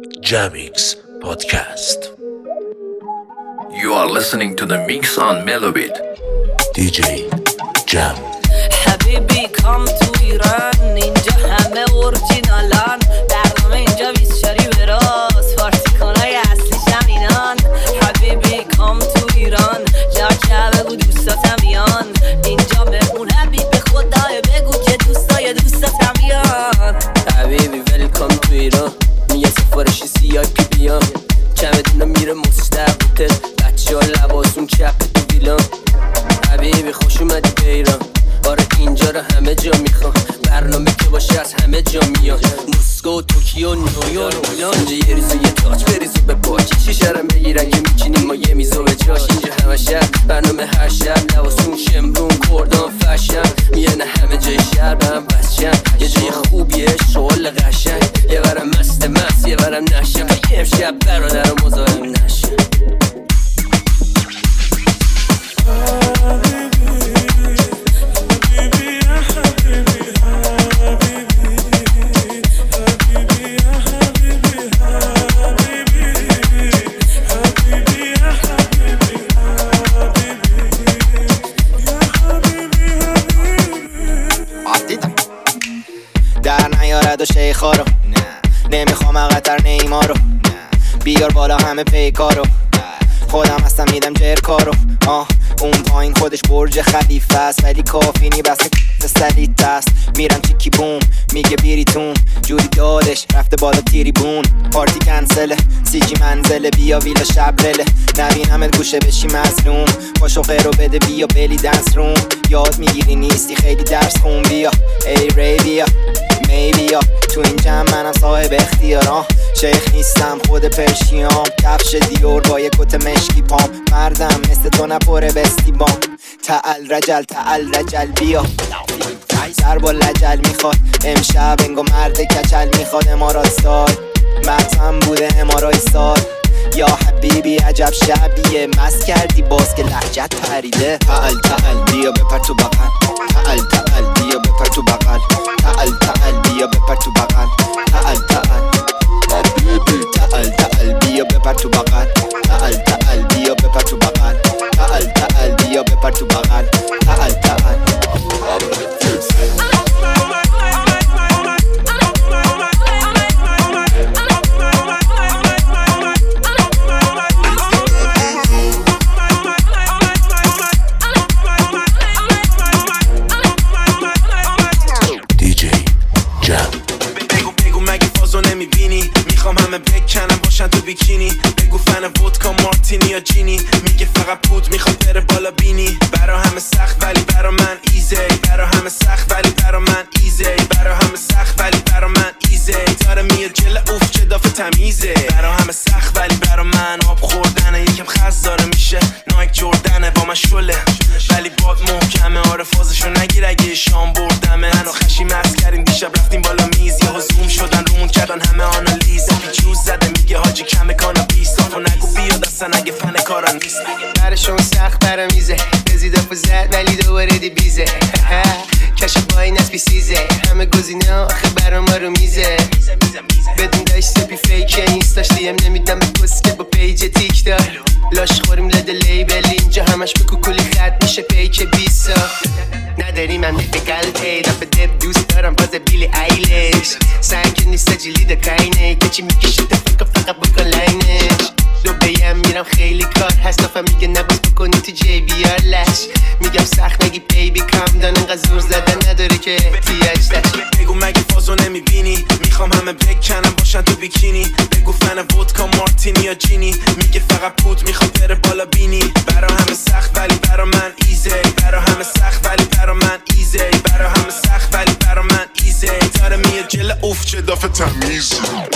Jamix Podcast. You are listening to the mix on Melobit. DJ Jam. حبیبی کام تو ایران، اینجا همه اورجینالان، برنامه اینجا 24 به راست، پارتی کنای اصلیش همینان. حبیبی کام تو ایران، جا که بگو دوستاتم بیان، اینجا مهمون حبیبی خدای بگو که دوستاتم بیان. حبیبی ویلکام تو ایران، میگه سفارشی CIP بیان، چمدونا میره مستقبل، بچه ها لباسون چپ تو ویلان. حبیبی خوش اومدی به ایران، آره اینجا رو همه جا میخوام، برنامه که باشه از همه جا میان، مسکو، توکیو، نیویورک، میلان. اینجا یه ریزو یه تاج بریزو به پاک، شیشه‌رم بگیرن که میچینیم ما یه میزو به جاش. اینجا همه شب برنامه هر شب، لباسون شمرون کردان فشن، میانه همه جای شهر به هم بسشن، یه جای خوبیه شغل قشنگ، یه برم مست یه برم نشم، و یه امشب برادر رو مزاحم نشم. در نیارد و شیخا رو نمیخوام اقتر نیما رو، بیار بالا همه پیکارو، خودم هستم میدم جرکارو. اون پایین خودش برج خلیفه است، ولی کافی نی بسته سلیت است. میرم چیکی بوم میگه بیریتون، جوری دادش رفته بالا تیریبون، پارتی کنسله سیجی منزله، بیا ویلا شبرله، نبینمت گوشه بشی مظلوم، پاشو غیرو بده بیا بلی دنس روم، یاد میگیری نیستی خیلی درس خون، بیا ای ری بیا می بیا تو این جمع منم صاحب اختیارم، شیخ نیستم خود پرشیام، کفش دیور با یک کت مشکی پام، مردم مثل تو نپره بستی بام، تعال رجل بیا سر با لجل میخواد، امشب انگو مرد کچل میخواد، امارات ستایل مغزم بوده امارای سال، یا حبیبی عجب شبیه، مست کردی باز که لهجت پریده، تعال بیا بپر تو بغل، تعال بیا بپر تو بغل، تعال بیا بپر تو بغل، تعال بیا بپر تو بغل، تعال بیا بپر تو بغل، تعال بیا بپر تو بغل، تعال همه بکنم باشن تو بیکینی، بگو فن ودکا مارتینی یا جینی، میگه فقط پود میخواد بره بالا بینی، برا همه سخت ولی برا من ایزی، برا همه سخت ولی برا من ایزی، برا همه سخت ولی برا من ایزی، داره میاد جل اوف چه دافه تمیزه، برا همه سخت ولی برا من آب خوردنه، یکم خز داره میشه نایک جردنه با من شله، ولی باد محکمه، آره فازشو نگیر اگه شام بردمه، منو خشی مست کردیم دیشب رفتیم بالا میز، یهو زوم شدن رومون کردن همه آنالیز، جوز زده میگه حاجی کمه کانابیس، تو نگو بیاد اصلا اگه فن کارا نیست، برشون سخت برا میزه، بزیده زد ولی دوباره دی بیزه، کش با این اسبی سیزه، همه گزینه آخه برا ما رو میزه، بدون داشت سپی فیکه نیست، داشتی هم نمیدم به پست که با پیج تیک دار، لاش خوریم لده لیبل، اینجا همش به کوکولی خط میشه پیک بیسا، نداریم هم دیفیکال پیدا به دب دوست دارم باز بیلی ایلش، سنگ نیست جلی دکاینه، کچی میکشه فقط بکن لاینش، دو بیم میرم خیلی کار هست، نفهم میگه نباز بکنی تو جی بیار لش، میگم سخت نگی بیبی کم دان، انقدر زور زدن نداره که احتیاج داشت، بگو مگه فازو نمیبینی، میخوام همه بکنم باشن تو بیکینی، بگو فن ودکا مارتینی یا جینی، میگه فقط پود میخواد بره بالا بینی، برا همه سخت ولی برا من ایزی، برا همه سخت ولی برا من ایزی، برا همه سخت ولی برا من ایزی، داره میاد جل اوف چه دافه تمیزی.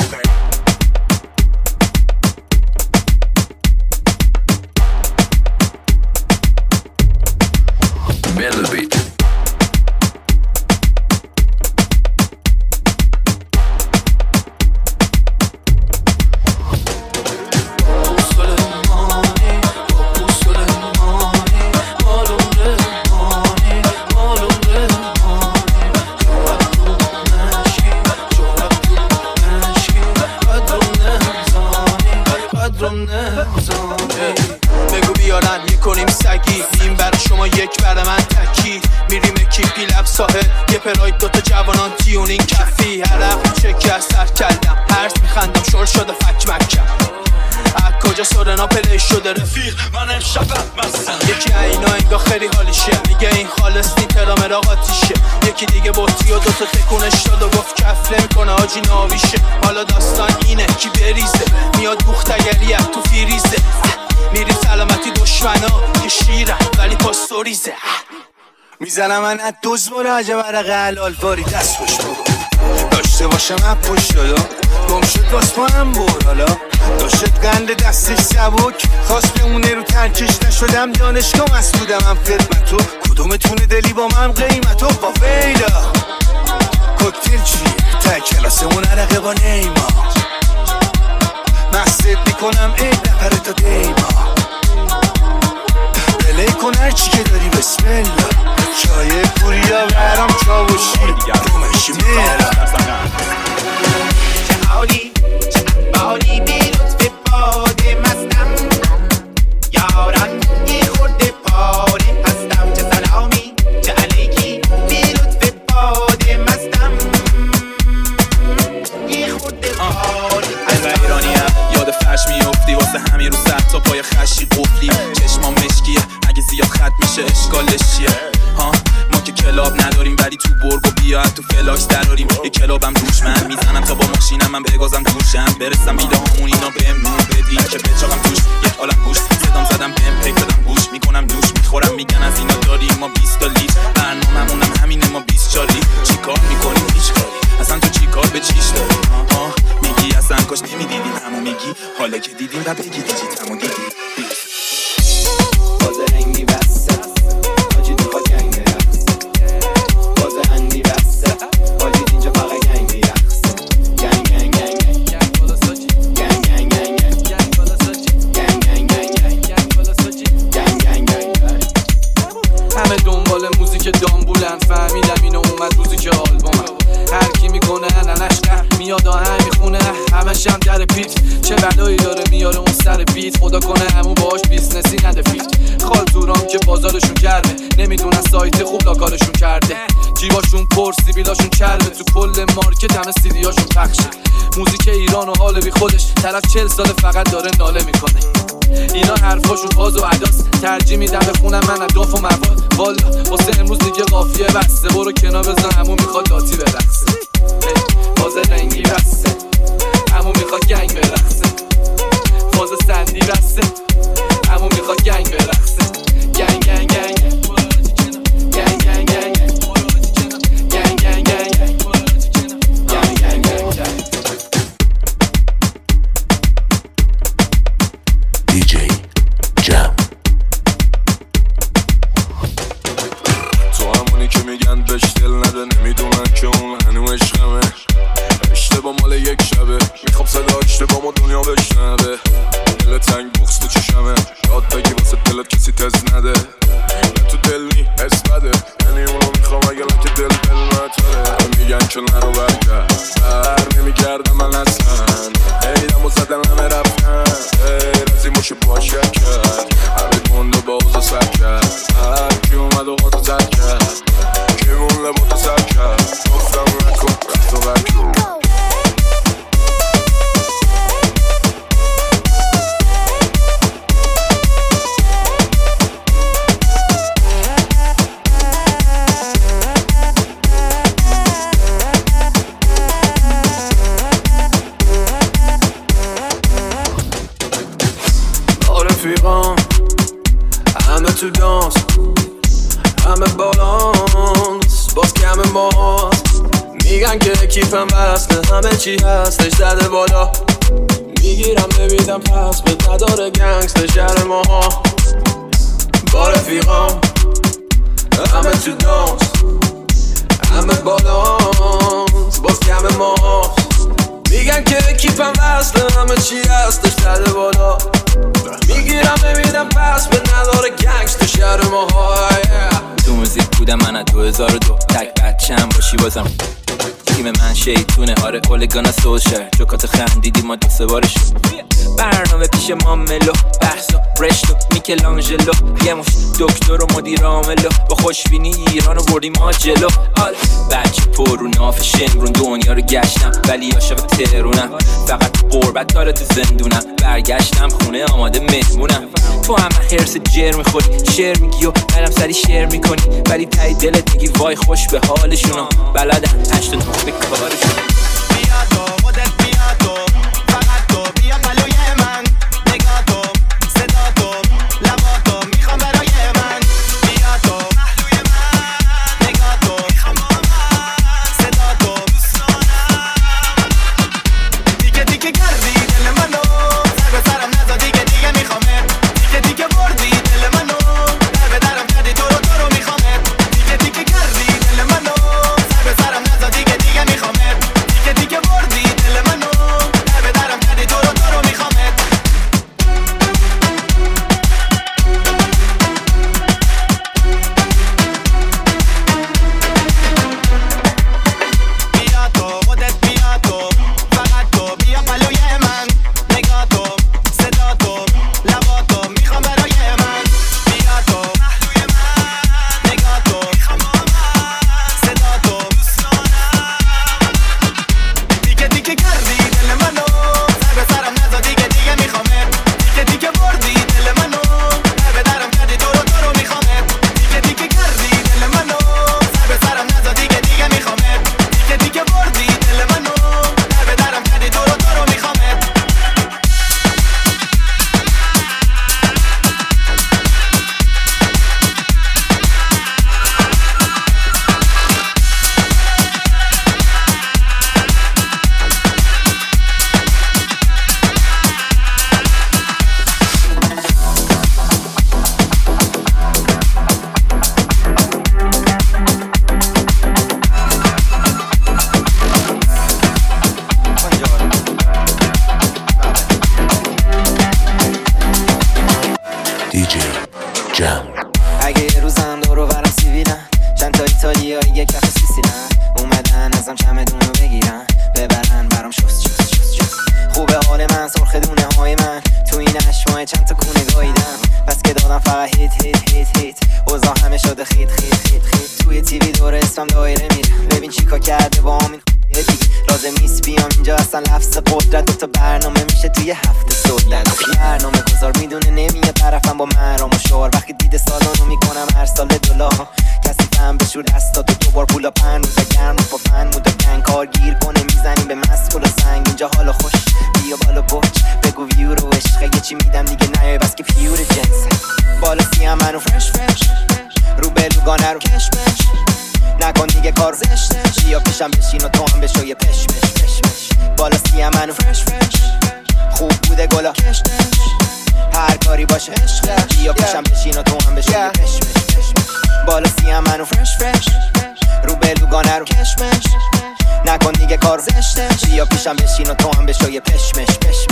Melobit. Mashki پراید دوتا جوانان تیونین کفی حرق شکر سر کردم هرس میخندم شل شده فک مکم کجا سورنا پلی شده رفیق من امشب مستم یکی اینا انگاه خیلی حالیشه میگه این خالص نی ترامرا قاتیشه یکی دیگه بطری و دوتا تکونش داد و گفت کف نمیکنه آجی ناویشه حالا داستان اینه کی بریزه میاد بوختگری تو فیریزه میریم سلامتی دشمنا که شیرم ولی پاستوریزه میزنم من از دوز مراجع برق حلال باری دست خوش بگو داشته باشم از پشت دادا گم شد واس منم برالا داشت گند دستش سبک خواست بمونه رو ترکش نشدم دانشگاه مسئولم هم خدمتو کدومتونه دلی با من قیمتو با ویلا کوکتیل چیه تا کلاسمون عرقه با نیما محصد میکنم ای نپره تا دیما بله کن هرچی که داری بسم الله چای پوریا برام چاوشی رومشی میرم چه حالی چه حالی بی لطف باده مستم یاران یه خورده پاره هستم چه سلامی چه علیکی بی لطف باده مستم یه خورده پاره هستم ایرانیم یاد فرش میافتی واسه همین رو سر تا پای خشی قفلی چشمام مشکیه اگه زیاد خط میشه اشکالش چیه ها ما که کلاب نداریم ولی تو برگ و بیا تو فلاکس دراریم یه کلابم روش من میزنم تا با ماشینم من بگازم دوشم برسم ایده هامون اینا بهم نور بدین که بچاقم توش یک عالم گوش صدام زدم بهم پیک دادم گوش میکنم دوش میخورم میگن از اینا داریم ما 20 تا لیتر برنامه‌مونم همینه ما 24 چیکار میکنیم هیچ کاری اصلا تو چیکار به چیش داری میگی اصلا کاش نمیدیدین همو میگی حالا که دیدیم و بگی دیجیتمو دیدی که دامبولن فهمیدم اینو اومد روزی که آلبومم هر کی میکنه ننش میاد آهنگ میخونه همش هم در پیت چه بلایی داره میاره اون سر بیت خدا کنه همون باهاش بیزنسی نده فیت خالتورام که بازارشون گرمه نمیدونن سایت خوب لاکارشون کرده جیباشون پر سیبیلاشون چربه تو کل مارکت همه سیدیاشون پخشه موزیک ایران و حال بی خودش طرف 40 سال فقط داره ناله میکنه اینا حرفاشون باز و عداس ترجیح میدم بخونم من اداف و مواد والا واسه امروز دیگه قافیه بسته برو کنار بزن همون میخواد داتی برقصه فاز رنگی بسته همون میخواد گنگ برقصه فاز سندی بسته همون میخواد گنگ برقصه گنگ گنگ گنگ گنگ گنگ گنگ گنگ گنگ گنگ DJ Jam تو همونی که میگن بهش دل نده نمیدونن که اون هنو عشقمه اشتباه مال یک شبه میخوام صدا اشتباه ما دنیا بشنوه دل تنگ بغز تو چشمه یاد بگی واسه دلت کسی تز نده تو دل نی حس بده یعنی اونو میخوام اگه لکه دل نتره میگن که نرو برگرد بر نمیگردم من اصلا ایدم و زدن همه رفتن رزی موشه باشه کرد همه گنده با اوزا سر کرد هر کی اومد و قاطو زد کرد کی مون لباتو سر کرد گفتم نکن رفت و برکن رفیقان همه تو دانس همه بالانس باز کم ماست میگن که کیفم بسته همه چی هستش زده بالا میگیرم نمیدم پس به نداره گنگست شهر ماها با رفیقان همه تو دانس همه بالانس باز کم ماست میگن که کیفم بسته همه چی هستش زده بالا میگیرم نمیدم پس به نداره گنگست تو شهر ماها تو موزیک بودم من 2002 تک بچم باشی بازم تیم من شیطونه آره اولگانا سوشر جوکات خندیدی ما 2-3 بارش برنامه پیش ما ملو بحثا رشتو میکلانجلو یه مش دکتر و مدیر عاملو با خوشبینی ایرانو بردیم ما جلو آره بچه پر رو ناف شمرون دنیا رو گشتم ولی عاشق تهرونم فقط قربت داره تو زندونم برگشتم خونه آماده مهمونم تو هم حرس جر میخوری شعر میگی و برم سری شعر میکنی ولی تای دلت میگی وای خوش به حالشونو بلدن 8 تا 9 به کارشون بیا تو خودت بیا تو فقط تو بیا پلوی من نگاه تو صدا تو لبا تو میخوام برای من بیا تو پهلوی من نگاه تو میخوام با من صدا تو دوست دارم دیگه دیگه کردی دل منو سر به سرم نزا دیگه میخوامه دیگه بردی دل منو در به درم کردی تو رو میخوامه دیگه کردی دل منو سر به سرم نزا دیگه میخوامه دیگه بردی دل منو در به درم کردی تو رو میخوامه بیا تو خودت بیا تو فقط تو بیا پلوی من نگاه تو صدا تو لبا تو میخوام برای من بیا تو پهلوی من نگاه تو میخوام با من صدا تو دوست دارم دیگه کردی دل منو سر به سرم نزا دیگه میخوامه دیگه بردی دل منو در به درم کردی تو رو میخوامه دیگه کردی دل منو سر به سرم نزا دیگه میخوامه دیگه بردی دل منو در به درم کردی تو رو میخوامه DJ Jam. اگه یه روزم دورو برم سیبیلن چند تا ایتالیایی یک کف سیسیلن اومدن ازم چمدونو بگیرن ببرن برام شست خوبه حال من سرخ دونه های من تو این 8 ماه چند تا کونه گاییدم بس که دادم فقط هیت اوضاع همه شده خیت توی تیوی دور اسمم دایره میره ببین چیکار کرده با همین دیگه لازم نیست بیام اینجا اصلا لفظ قدرت 2 تا برنامه میشه توی هفته سودن برنامه گذار میدونه نمیاد طرفم با مرام و شعار وقتی دیده سالانو میکنم هر سال $2 کسی فهم بشور دستاتو 2 بار پولا 5 روزا گرم با فن مودا کن کار گیر کنه میزنیم به مسئول و سنگ اینجا حالا خوش بیا بالا بوچ بگو ویو رو عشق یه چی میدم دیگه نیای بس که پیور جنس بالا سیم منو فرش رو بلوگانه رو کش نکن دیگه کار زشتش بیا پیشم بشین و تو هم بشو یه پشمش بالا سیم منو فرش خوب بوده گلا کشتش هر کاری باشه عشق بیا پیشم بشین و تو هم بشو یه پشمش بالا سیم منو فرش رو بلوگانه رو کشمش نکن دیگه کار زشتش بیا پیشم بشین و تو هم بشو یه پشمش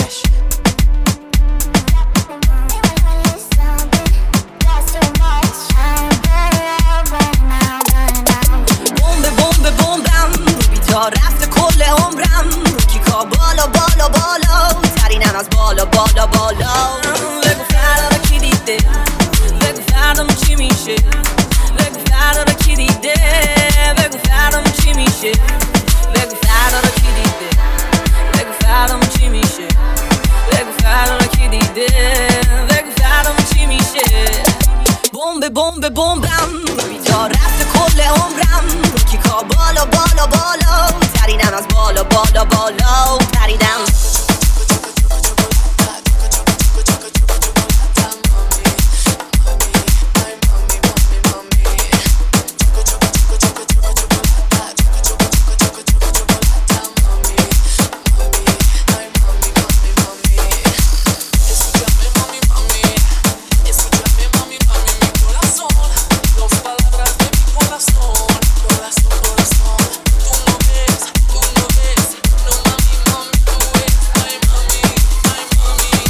تا رفت کل عمرم کیکا بالا ترینم از بالا بگو فردا کی دیده بگو فردا چی میشه بگو فردا کی دیده بگو فردا چی میشه بگو فردا کی دیده بگو فردا چی میشه بگو فردا کی دیده بگو فردا چی میشه بمبم تا رفت کل عمرم کیکا بالا ترینم از بالا پریدم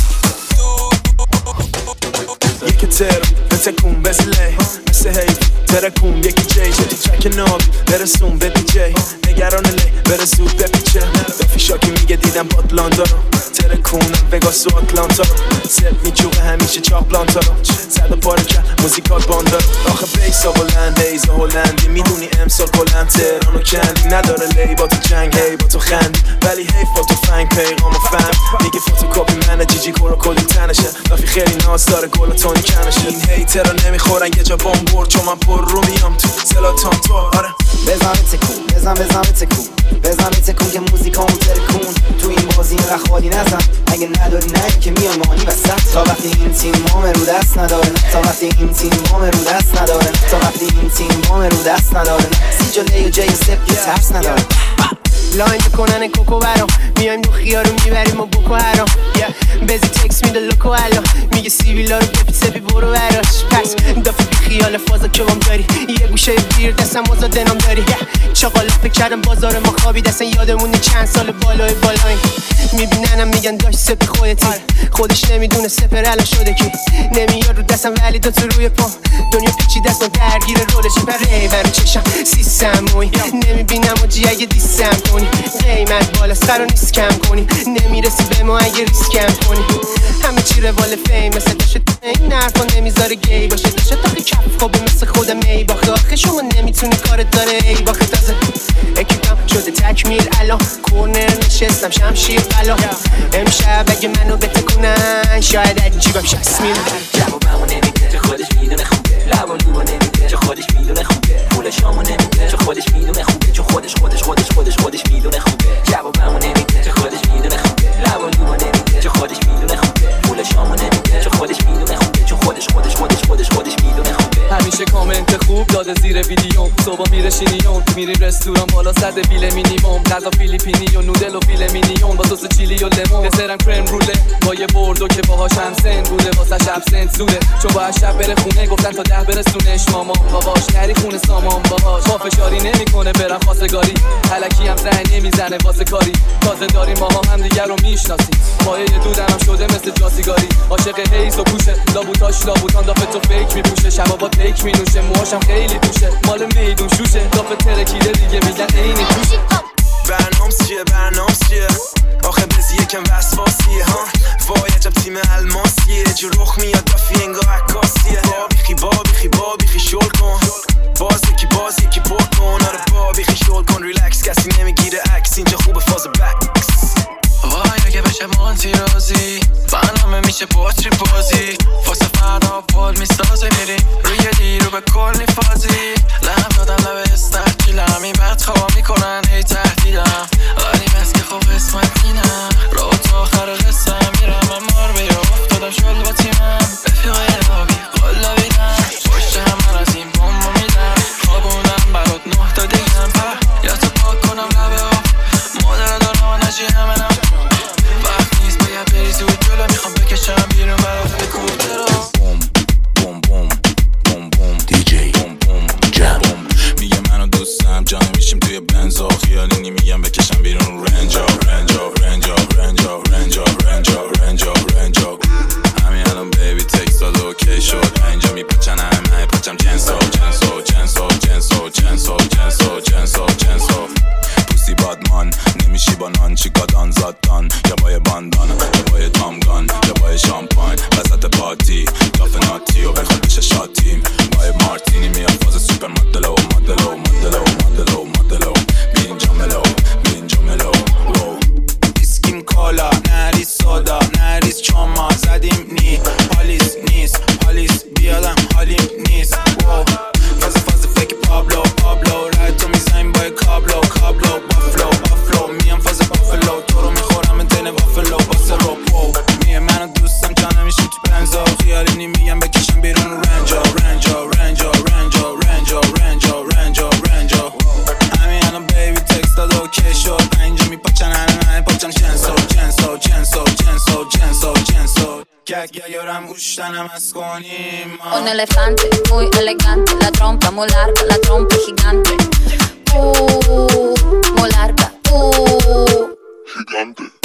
تکون مثل حیف ترکون یکی جی تو ترک نابی برسون به دی جی نگران لی برسود بپیچه دافی شاکی میگه دیدم باتلانتا رو ترکونم وگاس و آتلانتا رو سب میچوبه همیشه چاپلانتا رو زد و پاره کرد موزیکال باندا رو آخه بیسا بلند ایزا هلندی میدونی امسال کلند تهرانو کندی نداره لی با تو جنگ هی با تو خندی ولی هی فوتو فنگ پیغامو فهم میگه فوتوکاپی منه جیجی کورو کلی تنشه دافی خیلی ناز داره گل تونی کنشه این هیترا نمیخورن یه جا بام برد چون من پر رو میام تو زلاتان تو آره بزن تکون بزن تکون بزن تکون که موزیکامو ترکون تو این بازی اینقدر خالی نزن اگه نداری نه که میام مانی وسط تا وقتی این تیم مام رو دست نداره تا وقتی این تیم مام رو دست نداره تا وقتی این تیم مام رو دست نداره سی جلوی و جی و سپ که ترس نداره لاین کنن کوکو برام میایم دو خیارو میبریم و بکو هرام بزی تکس میده لوکو الان میگه سیویلا رو بپی سپی برو براش پس دافی بی خیال فازا که بام داری یه گوشه بیر دستم آزاده نام داری چاقالا فکر کردم بازار ما خوابید اصلا یادمونه چند سال بالای بالایم میبیننم میگن داشت سپی خودتی خودش نمیدونه سپر الان شده کی نمیاد رو دستم ولی دو تو روی پام دنیا پیچی دستم درگیر رولش پر ریور چشم سیستم موی نمیبینم و جی اگه دیستم کنی قیمت بالاست قرار نیست کم کنی نمیرسی به ما اگه ریسکم کنی همه چی روال فیم مثل داشت این حرفا نمیذاره گی باشه داشت تا کف خوبه مثل خودم ای باخته آخه شما نمیتونی کارت داره ای باخته تازه اکیپم شده تکمیل الان کورنر نشستم شمشیر بلا امشب اگه منو بتکونن شاید از جیبم 60 میلیون جوابمو نمیده چه خودش میدونه خوبه لبالومو نمیده چه خودش میدونه خوبه پولشامو نمیده چه خودش میدونه خوبه چه خودش میدونه خوبه جوابمو نمیده چه خودش میدونه خوبه لبالومو نمیده چه خودش میدونه خوبه پولشامو نمیده چه خودش میدونه خوبه چه خودش میدونه خوبه همیشه کامنت خوب داده زیر ویدیو صبح میره شینیون میریم رستوران بالا صد بیل مینیمم غذا فیلیپینی و نودل و فیل مینیون با سس چیلی و لیمون دسرم کرم روله با یه بردو که باهاش هم سن بوده واسه شب سنت زوده چون باید شب بره خونه گفتن تا 10 برسونش مامان باباش نری خونه سامان باهاش با فشاری نمیکنه برم خواستگاری الکی هم زنگ نمیزنه واسه کاری تازه داریم ماها هم دیگر رو میشناسیم پایه دودم هم شده مثل جاسیگاری عاشق هیز و پوشه لابوتان دافه تو فیک میپوشه شبا با تیک مینوشه موهاشم خیلی توشه مال میدون شوشه دافه ترکیده دیگه میگن اینی توشه برنامه چیه آخه بزی یکم وسواسیه ها وای عجب تیم الماسیه جو رخ میاد دافی انگاه عکاسیه بابیخی شل کن باز یکی پر کن آره بابیخی شل کن ریلکس کسی نمیگیره عکس اینجا خوبه فاز بکس وای اگه بشه مانتی رازی برنامه میشه باتری بازی واسه فردا پول میسازه میریم روی دیرو به کلی فازی لهم دادم لبه استحکیلم این بد خواه میکنن هی تهدیدم ولی بس که خوب اسمت اینم رو تا آخر قصه میرم من مار بیا افتادم شل با تیمم رفیقای آبی قلا بیدم پشت هم من از این بومو میدم خوابوندم برات 9 تا دیگم پر یا تو پاک کنم لبه آب مادر دارم نشی همه وقت نیست باید بری زود جلو میخوام بکشم بیرون برات به کودرو دیجی جم میگه منو دوستم جا نمیشیم توی بنزا خیالینی میگم بکشم بیرون رنجا همین الان بیبی تکس داد اوکی شد اینجا میپچن همه پچم جنسو پوستی بادمان نمیشی با نان چیکادان زادان یا با یه باندان یا با یه تامگان یا با یه شامپاین وسط پارتی دافه ناتی و بخواد بشه شاتیم با یه مارتینی میاد فاز سوپر مدلو بین جاملو اسکیم کالا نریز سودا نریز چاما زدیم نی پالیس بیادم حالیم نیست فاز فکر پابلو رای تو میزنیم با کابلو بافلو میام فاز بافلو تو رو میخورم انتین وافلو باسه رو میه منو دوستم جا نمیشیم تو بنزا خیالینی میگم بکشم بیرون رنجا همین الان بیبی تکس داد اوکی شد اینجا میپاچن همه پاچم جنسو که یارم گوشتنم از کنیم Un elefante muy elegante, la trompa muy larga, la trompa gigante. Muy larga, gigante.